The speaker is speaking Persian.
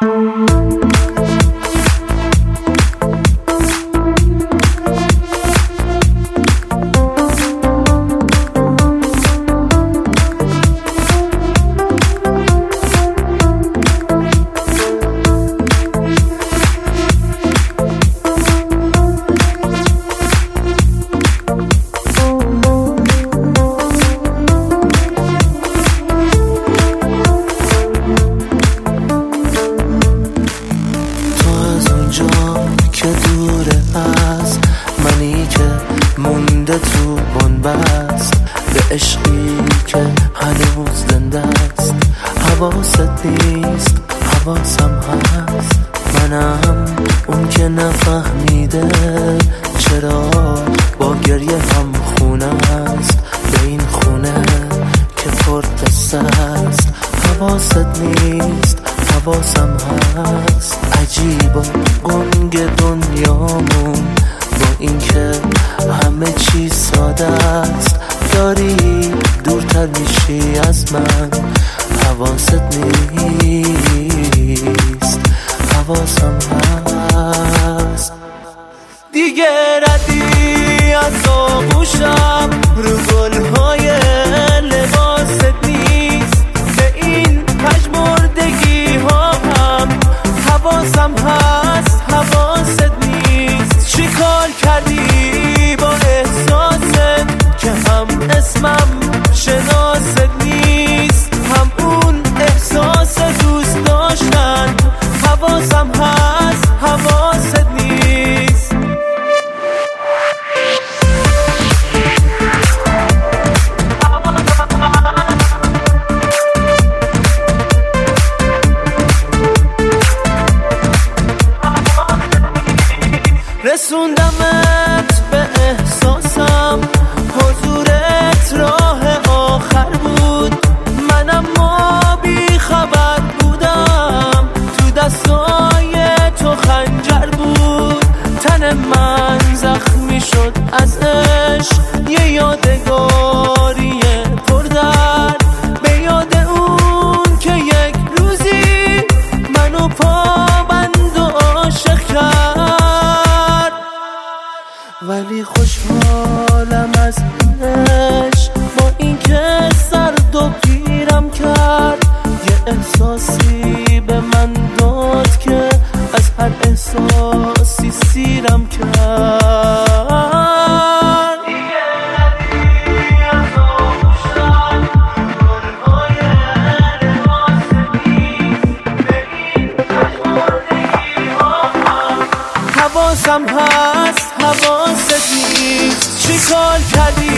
که دوره از منی که مونده تو بنبست به عشقی که هنوز زنده است. حواست نیست حواسم هست، منم اون که نفهمیده چرا با گریه هم خونه است به این خونه که پرقصه است. حواست نیست حواسم هست، عجیب و گنگ دنیامون با این که همه چی ساده است. داری دورتر میشی از من، حواست نیست حواسم هست. دیگه ردی از آغوشم رو گلهای لباست نیست، به این پژمردگی ها هم حواسم هست حواست نیست. چیکار کردی با احساست که هم اسمم شناست نیست، هم اون احساس دوست داشتن حواسم هست حواست نیست. رسوندمت به احساسم، حضورت راه آخر بود، منم ما بی خبر بودم، تو دستای تو خنجر بود. تن من زخمی شد از عشق، یه یادگاری پردرد، به یاد اون که یک روزی منو پابند و عاشق کرد. ولی خوشحالم از عشق با این که سرد و پیرم کرد، یه احساسی به من داد که از هر احساسی سیرم کرد. حواسم هست حواست نیست، چیکار کردی